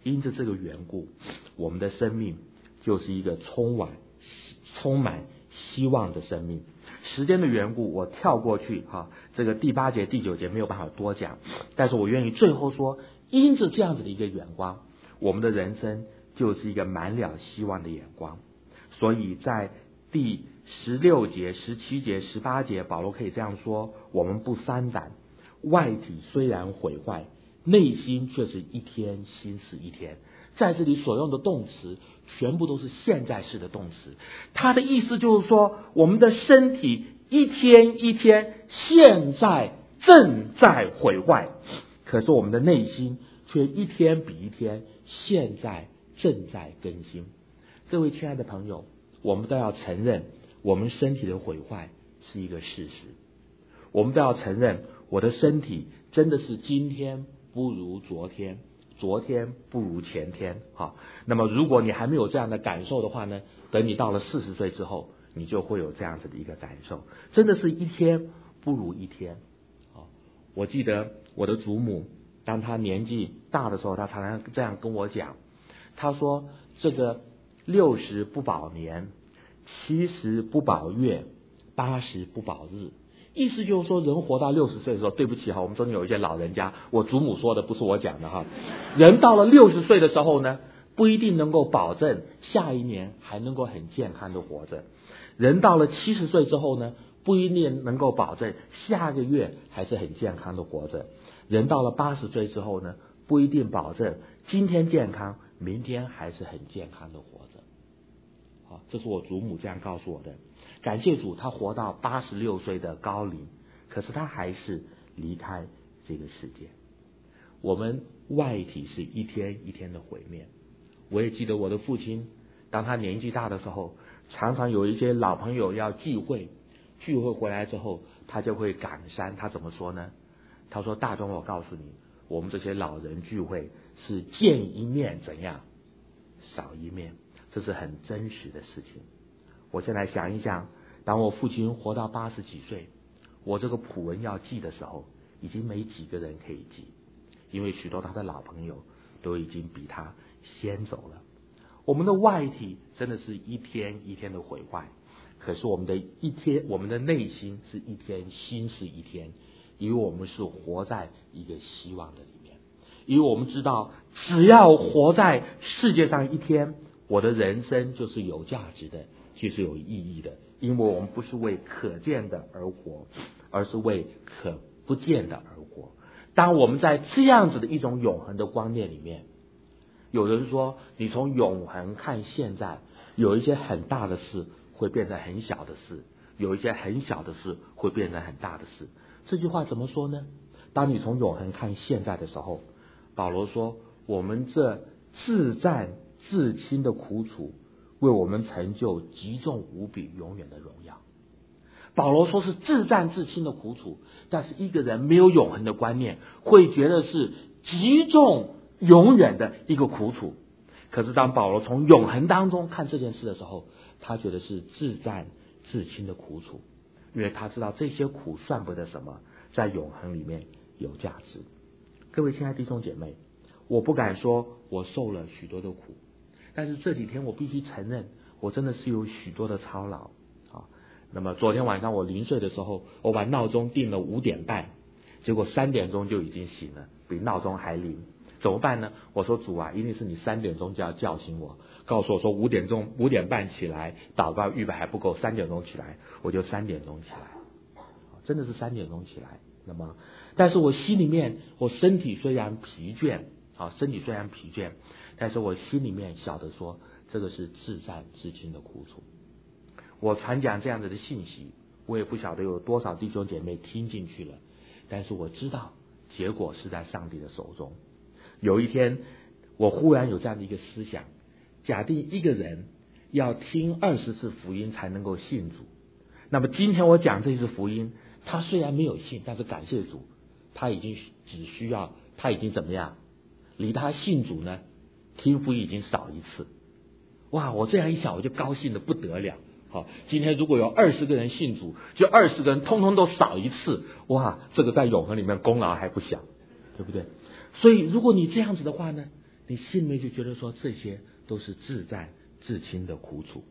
因着这个缘故，我们的生命就是一个充满充满希望的生命。时间的缘故，我跳过去哈，这个第八节、第九节没有办法多讲，但是我愿意最后说，因着这样子的一个眼光，我们的人生就是一个满了希望的眼光。所以在第十六节、十七节、十八节，保罗可以这样说：我们不丧胆，外体虽然毁坏，内心却是一天新似一天。在这里所用的动词全部都是现在式的动词，它的意思就是说，我们的身体一天一天现在正在毁坏，可是我们的内心却一天比一天现在正在更新。各位亲爱的朋友，我们都要承认我们身体的毁坏是一个事实，我们都要承认我的身体真的是今天不如昨天，昨天不如前天。好，那么如果你还没有这样的感受的话呢，等你到了四十岁之后，你就会有这样子的一个感受，真的是一天不如一天。好，我记得我的祖母，当她年纪大的时候，她常常这样跟我讲，她说这个六十不保年，七十不保月，八十不保日。意思就是说，人活到六十岁的时候，对不起哈，我们中间有一些老人家，我祖母说的，不是我讲的哈。人到了六十岁的时候呢，不一定能够保证下一年还能够很健康的活着；人到了七十岁之后呢，不一定能够保证下个月还是很健康的活着；人到了八十岁之后呢，不一定保证今天健康，明天还是很健康的活着。好，这是我祖母这样告诉我的。感谢主，他活到八十六岁的高龄，可是他还是离开这个世界。我们外体是一天一天的毁灭。我也记得我的父亲，当他年纪大的时候，常常有一些老朋友要聚会，聚会回来之后，他就会感伤。他怎么说呢？他说：大钟，我告诉你，我们这些老人聚会是见一面怎样，少一面，这是很真实的事情。我现在想一想，当我父亲活到八十几岁，我这个谱文要记的时候，已经没几个人可以记，因为许多他的老朋友都已经比他先走了。我们的外体真的是一天一天的毁坏，可是我们的一天，我们的内心是一天新似一天，因为我们是活在一个希望的里面，因为我们知道，只要活在世界上一天，我的人生就是有价值的，就是有意义的，因为我们不是为可见的而活，而是为可不见的而活。当我们在这样子的一种永恒的观念里面，有人说，你从永恒看现在，有一些很大的事会变成很小的事，有一些很小的事会变成很大的事。这句话怎么说呢？当你从永恒看现在的时候，保罗说，我们这自战自轻的苦楚，为我们成就极重无比永远的荣耀。保罗说是自战自轻的苦楚，但是一个人没有永恒的观念，会觉得是极重永远的一个苦楚。可是当保罗从永恒当中看这件事的时候，他觉得是自战自轻的苦楚，因为他知道这些苦算不得什么，在永恒里面有价值。各位亲爱的弟兄姐妹，我不敢说我受了许多的苦，但是这几天我必须承认，我真的是有许多的操劳啊。那么昨天晚上我临睡的时候，我把闹钟定了五点半，结果三点钟就已经醒了，比闹钟还灵。怎么办呢？我说主啊，一定是你三点钟就要叫醒我，告诉我说五点钟五点半起来祷告预备还不够，三点钟起来，我就三点钟起来，真的是三点钟起来。那么，但是我心里面，我身体虽然疲倦啊，身体虽然疲倦，但是我心里面晓得说，这个是自战自轻的苦楚。我传讲这样子的信息，我也不晓得有多少弟兄姐妹听进去了，但是我知道结果是在上帝的手中。有一天，我忽然有这样的一个思想，假定一个人要听二十次福音才能够信主，那么今天我讲这次福音，他虽然没有信，但是感谢主，他已经只需要，他已经怎么样？离他信主呢，听福音已经少一次。哇，我这样一想，我就高兴得不得了。好，今天如果有二十个人信主，就二十个人通通都少一次，哇，这个在永恒里面功劳还不小，对不对？所以如果你这样子的话呢， 你心里面就觉得说这些都是至战至轻的苦楚。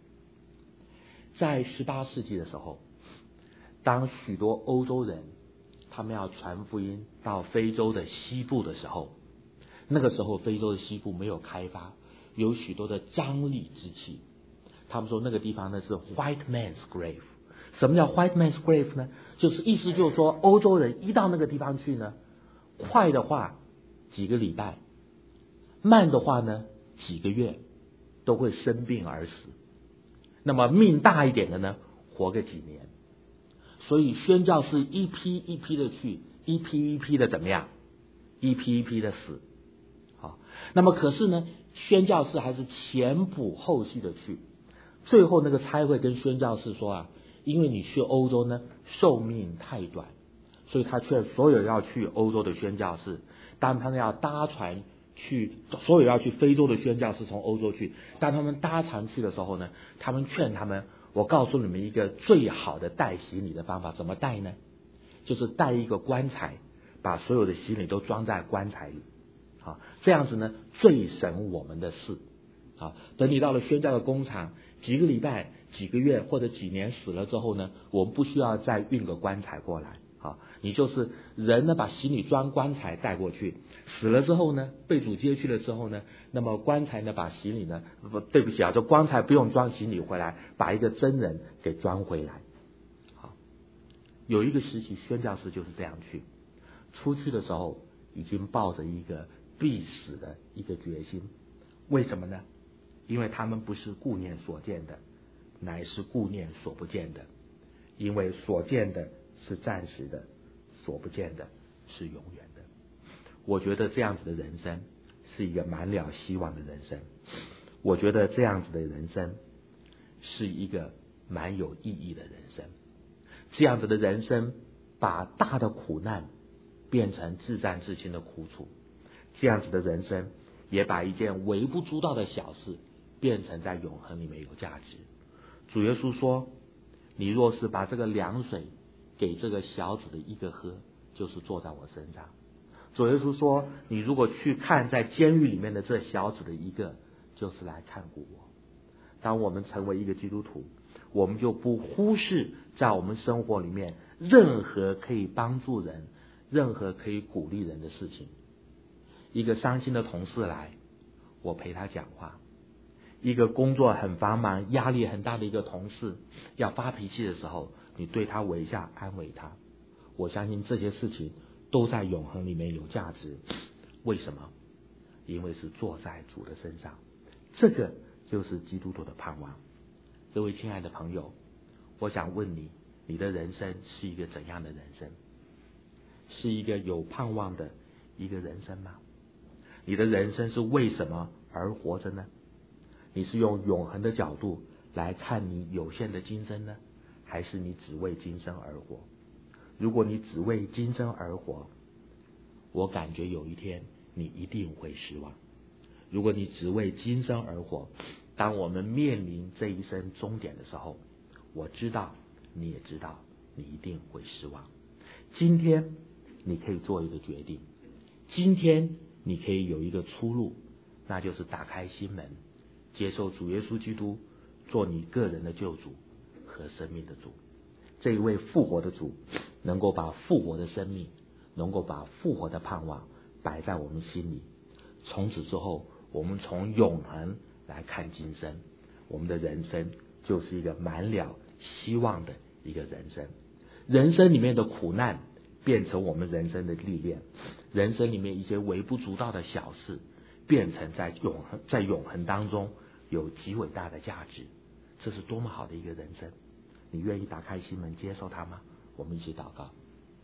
在十八世纪的时候，当许多欧洲人他们要传福音到非洲的西部的时候，那个时候非洲的西部没有开发，有许多的瘴疠之气。他们说那个地方呢是 white man's grave。 什么叫 white man's grave 呢？就是意思就是说，欧洲人一到那个地方去呢，快的话几个礼拜，慢的话呢几个月都会生病而死。那么命大一点的呢，活个几年。所以宣教士一批一批的去，一批一批的怎么样？一批一批的死。好，那么可是呢，宣教士还是前仆后继的去。最后那个差会跟宣教士说啊，因为你去欧洲呢寿命太短，所以他劝所有要去欧洲的宣教士，当他们要搭船去，所有要去非洲的宣教士从欧洲去，当他们搭船去的时候呢，他们劝他们，我告诉你们一个最好的带行李的方法。怎么带呢？就是带一个棺材，把所有的行李都装在棺材里。好，这样子呢最省我们的事。好，等你到了宣教的工厂，几个礼拜、几个月或者几年死了之后呢，我们不需要再运个棺材过来。好，你就是人呢把行李装棺材带过去，死了之后呢，被主接去了之后呢，那么棺材呢把行李呢，不对不起啊，这棺材不用装行李回来，把一个真人给装回来。好，有一个时期宣教士就是这样去，出去的时候已经抱着一个必死的一个决心。为什么呢？因为他们不是顾念所见的，乃是顾念所不见的。因为所见的是暂时的，所不见的是永远的。我觉得这样子的人生是一个满了希望的人生。我觉得这样子的人生是一个蛮有意义的人生。这样子的人生把大的苦难变成至战至轻的苦楚。这样子的人生也把一件微不足道的小事变成在永恒里面有价值。主耶稣说，你若是把这个凉水给这个小子的一个喝，就是坐在我身上。主耶稣说，你如果去看在监狱里面的这小子的一个，就是来看顾我。当我们成为一个基督徒，我们就不忽视在我们生活里面任何可以帮助人、任何可以鼓励人的事情。一个伤心的同事来，我陪他讲话。一个工作很繁忙、压力很大的一个同事要发脾气的时候，你对他微笑安慰他。我相信这些事情都在永恒里面有价值。为什么？因为是坐在主的身上。这个就是基督徒的盼望。各位亲爱的朋友，我想问你，你的人生是一个怎样的人生？是一个有盼望的一个人生吗？你的人生是为什么而活着呢？你是用永恒的角度来看你有限的今生呢，还是你只为今生而活？如果你只为今生而活，我感觉有一天你一定会失望。如果你只为今生而活，当我们面临这一生终点的时候，我知道你也知道你一定会失望。今天你可以做一个决定，今天你可以有一个出路，那就是打开心门，接受主耶稣基督做你个人的救主和生命的主。这一位复活的主能够把复活的生命，能够把复活的盼望摆在我们心里。从此之后，我们从永恒来看今生，我们的人生就是一个满了希望的一个人生。人生里面的苦难变成我们人生的历练，人生里面一些微不足道的小事变成在永恒在永恒当中有极伟大的价值。这是多么好的一个人生！你愿意打开心门接受它吗？我们一起祷告。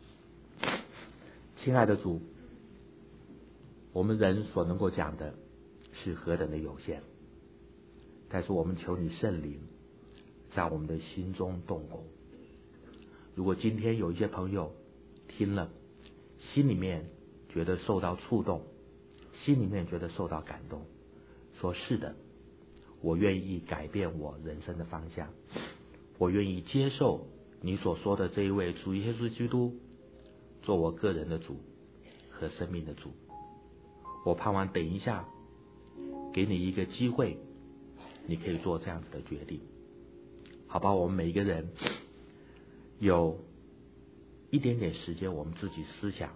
亲爱的主，我们人所能够讲的是何等的有限，但是我们求你圣灵在我们的心中动工。如果今天有一些朋友听了，心里面觉得受到触动，心里面觉得受到感动，说是的，我愿意改变我人生的方向，我愿意接受你所说的这一位主耶稣基督做我个人的主和生命的主。 我盼望等一下给你一个机会，你可以做这样子的决定，好吧？我们每一个人有一点点时间，我们自己思想。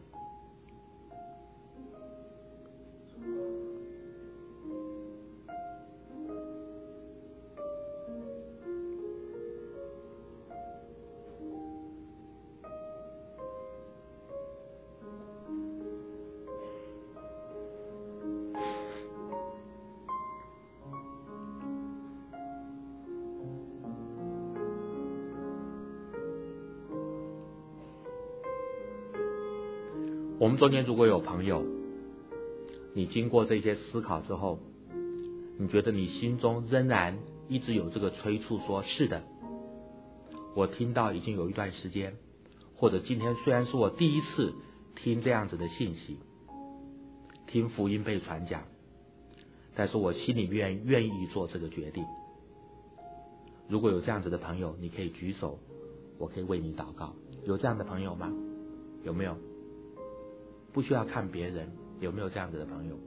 我们中间如果有朋友，你经过这些思考之后，你觉得你心中仍然一直有这个催促说，是的，我听到已经有一段时间，或者今天虽然是我第一次听这样子的信息，听福音被传讲，但是我心里面愿意做这个决定。如果有这样子的朋友，你可以举手，我可以为你祷告。有这样的朋友吗？有没有？不需要看别人，有没有这样子的朋友？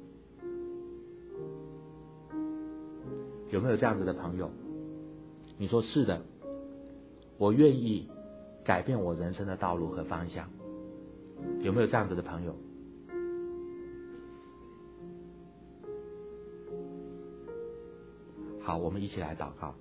有没有这样子的朋友？你说是的，我愿意改变我人生的道路和方向。有没有这样子的朋友？好，我们一起来祷告。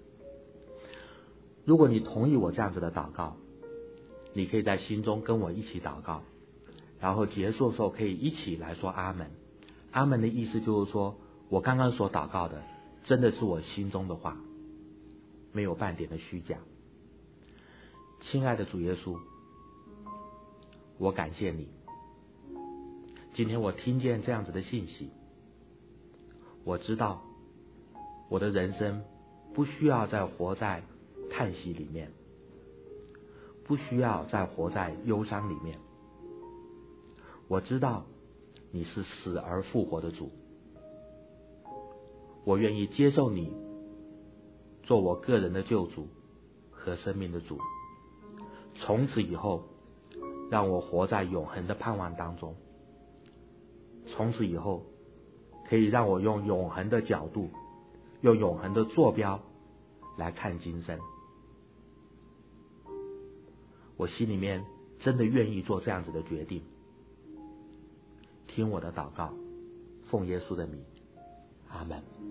如果你同意我这样子的祷告，你可以在心中跟我一起祷告，然后结束的时候可以一起来说阿们。阿们的意思就是说，我刚刚所祷告的真的是我心中的话，没有半点的虚假。亲爱的主耶稣，我感谢你，今天我听见这样子的信息，我知道我的人生不需要再活在叹息里面，不需要再活在忧伤里面。我知道你是死而复活的主，我愿意接受你做我个人的救主和生命的主。从此以后，让我活在永恒的盼望当中。从此以后，可以让我用永恒的角度，用永恒的坐标来看今生。我心里面真的愿意做这样子的决定。听我的祷告，奉耶稣的名，阿们。